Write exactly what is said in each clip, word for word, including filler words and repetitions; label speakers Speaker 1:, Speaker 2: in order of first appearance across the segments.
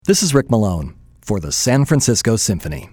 Speaker 1: This is Rick Malone for the San Francisco Symphony.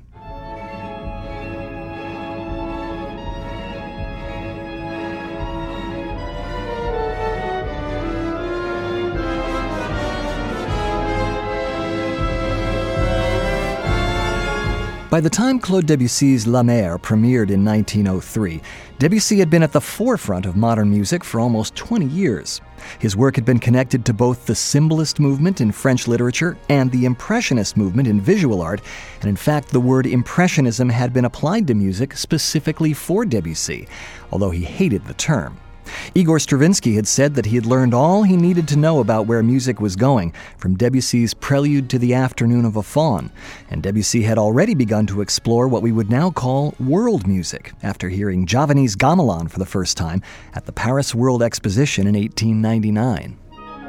Speaker 1: By the time Claude Debussy's La Mer premiered in nineteen oh three, Debussy had been at the forefront of modern music for almost twenty years. His work had been connected to both the Symbolist movement in French literature and the Impressionist movement in visual art, and in fact the word Impressionism had been applied to music specifically for Debussy, although he hated the term. Igor Stravinsky had said that he had learned all he needed to know about where music was going from Debussy's Prelude to the Afternoon of a Faun, and Debussy had already begun to explore what we would now call world music after hearing Javanese gamelan for the first time at the Paris World Exposition in eighteen ninety-nine.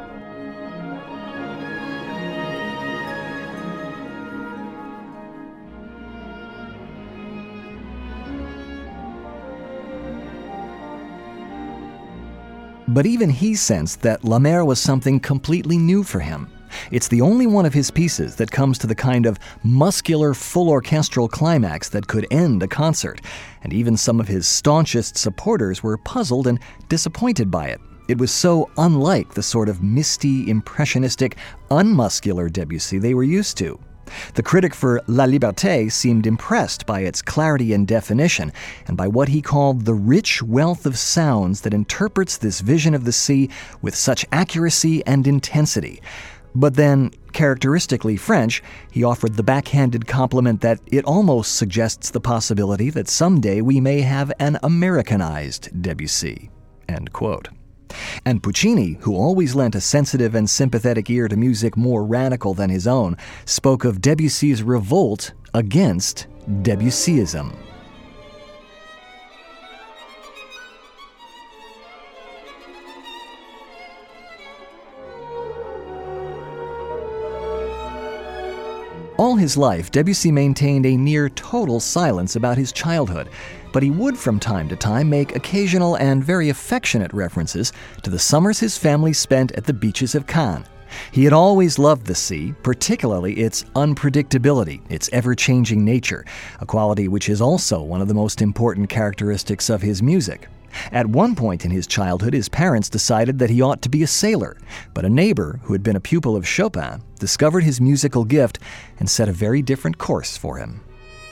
Speaker 1: But even he sensed that La Mer was something completely new for him. It's the only one of his pieces that comes to the kind of muscular, full orchestral climax that could end a concert, and even some of his staunchest supporters were puzzled and disappointed by it. It was so unlike the sort of misty, impressionistic, unmuscular Debussy they were used to. The critic for La Liberté seemed impressed by its clarity and definition, and by what he called the rich wealth of sounds that interprets this vision of the sea with such accuracy and intensity. But then, characteristically French, he offered the backhanded compliment that it almost suggests the possibility that someday we may have an Americanized Debussy. End quote. And Puccini, who always lent a sensitive and sympathetic ear to music more radical than his own, spoke of Debussy's revolt against Debussyism. All his life, Debussy maintained a near total silence about his childhood, but he would from time to time make occasional and very affectionate references to the summers his family spent at the beaches of Cannes. He had always loved the sea, particularly its unpredictability, its ever-changing nature, a quality which is also one of the most important characteristics of his music. At one point in his childhood, his parents decided that he ought to be a sailor, but a neighbor, who had been a pupil of Chopin, discovered his musical gift and set a very different course for him.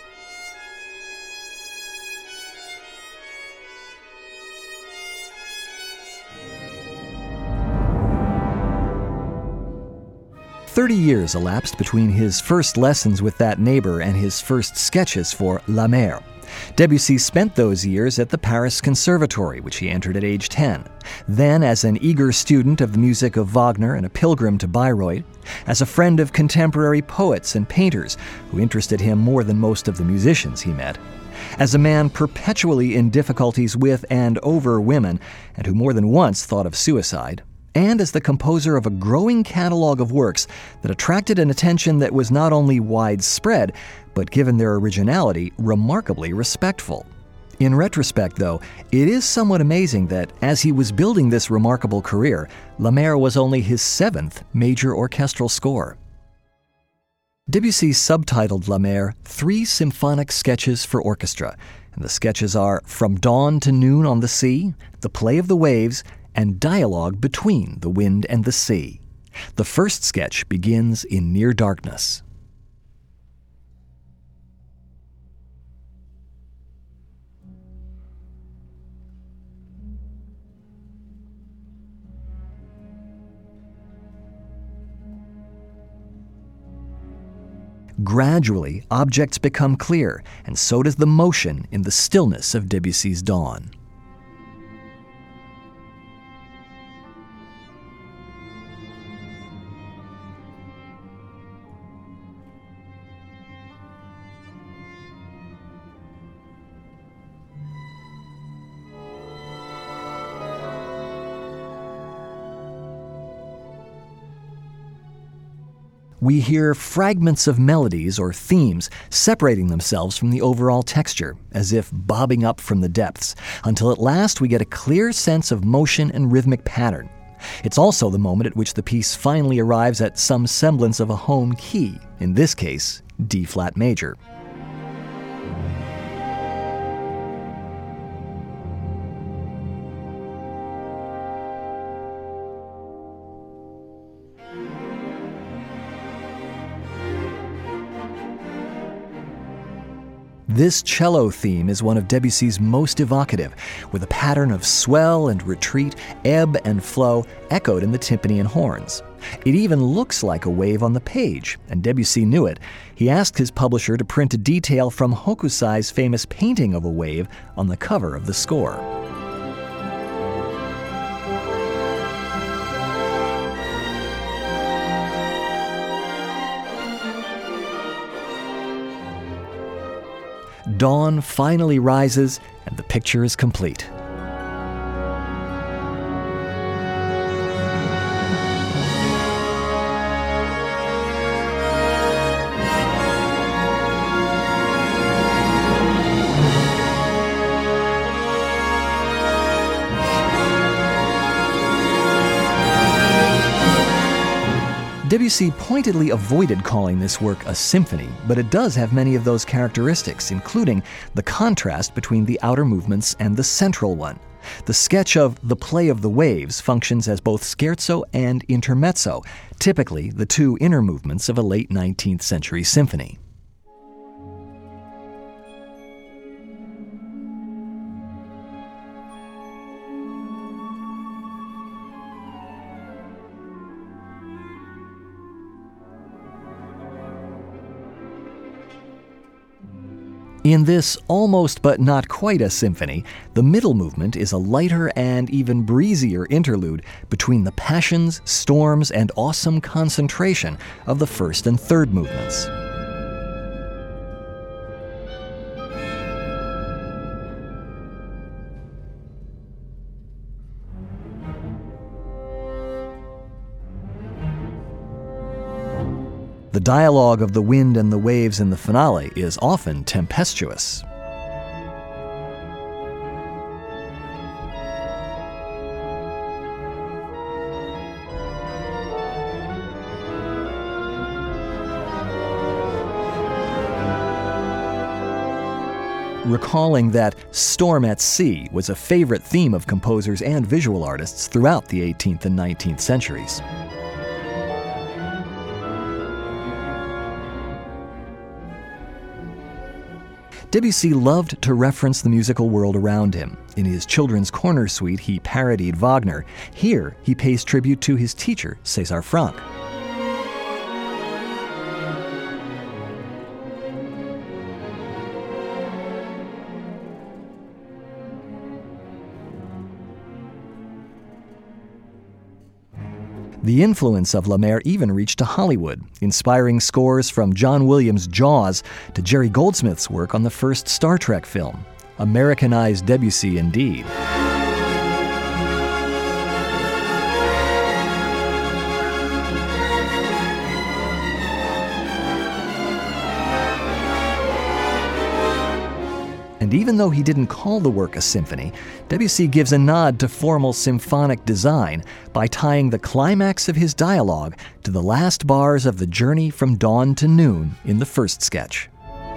Speaker 1: Thirty years elapsed between his first lessons with that neighbor and his first sketches for La Mer. Debussy spent those years at the Paris Conservatory, which he entered at age ten. Then as an eager student of the music of Wagner and a pilgrim to Bayreuth, as a friend of contemporary poets and painters who interested him more than most of the musicians he met, as a man perpetually in difficulties with and over women and who more than once thought of suicide, and as the composer of a growing catalog of works that attracted an attention that was not only widespread, but given their originality, remarkably respectful. In retrospect, though, it is somewhat amazing that, as he was building this remarkable career, La Mer was only his seventh major orchestral score. Debussy subtitled La Mer Three Symphonic Sketches for Orchestra, and the sketches are From Dawn to Noon on the Sea, The Play of the Waves, and Dialogue Between the Wind and the Sea. The first sketch begins in near darkness. Gradually, objects become clear, and so does the motion in the stillness of Debussy's dawn. We hear fragments of melodies or themes separating themselves from the overall texture, as if bobbing up from the depths, until at last we get a clear sense of motion and rhythmic pattern. It's also the moment at which the piece finally arrives at some semblance of a home key, in this case, D-flat major. This cello theme is one of Debussy's most evocative, with a pattern of swell and retreat, ebb and flow echoed in the timpani and horns. It even looks like a wave on the page, and Debussy knew it. He asked his publisher to print a detail from Hokusai's famous painting of a wave on the cover of the score. Dawn finally rises, and the picture is complete. Debussy pointedly avoided calling this work a symphony, but it does have many of those characteristics, including the contrast between the outer movements and the central one. The sketch of The Play of the Waves functions as both scherzo and intermezzo, typically the two inner movements of a late nineteenth century symphony. In this almost but not quite a symphony, the middle movement is a lighter and even breezier interlude between the passions, storms, and awesome concentration of the first and third movements. The dialogue of the wind and the waves in the finale is often tempestuous. Recalling that storm at sea was a favorite theme of composers and visual artists throughout the eighteenth and nineteenth centuries. Debussy loved to reference the musical world around him. In his Children's Corner suite, he parodied Wagner. Here, he pays tribute to his teacher, César Franck. The influence of La Mer even reached to Hollywood, inspiring scores from John Williams' Jaws to Jerry Goldsmith's work on the first Star Trek film. Americanized Debussy indeed. And even though he didn't call the work a symphony, Debussy gives a nod to formal symphonic design by tying the climax of his dialogue to the last bars of the Journey from Dawn to Noon in the first sketch.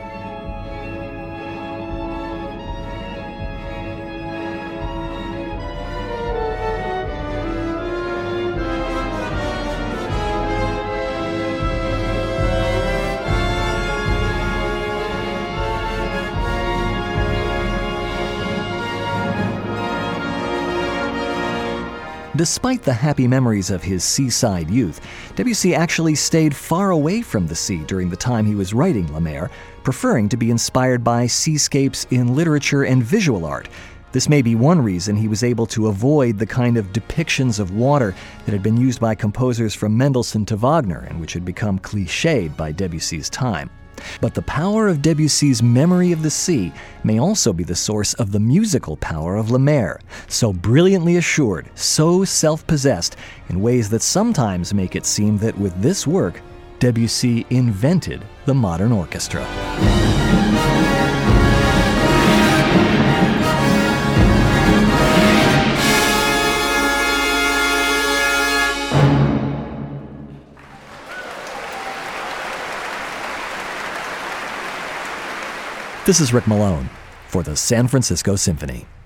Speaker 1: Despite the happy memories of his seaside youth, Debussy actually stayed far away from the sea during the time he was writing La Mer, preferring to be inspired by seascapes in literature and visual art. This may be one reason he was able to avoid the kind of depictions of water that had been used by composers from Mendelssohn to Wagner and which had become cliched by Debussy's time. But the power of Debussy's memory of the sea may also be the source of the musical power of La Mer, so brilliantly assured, so self-possessed, in ways that sometimes make it seem that with this work, Debussy invented the modern orchestra. This is Rick Malone for the San Francisco Symphony.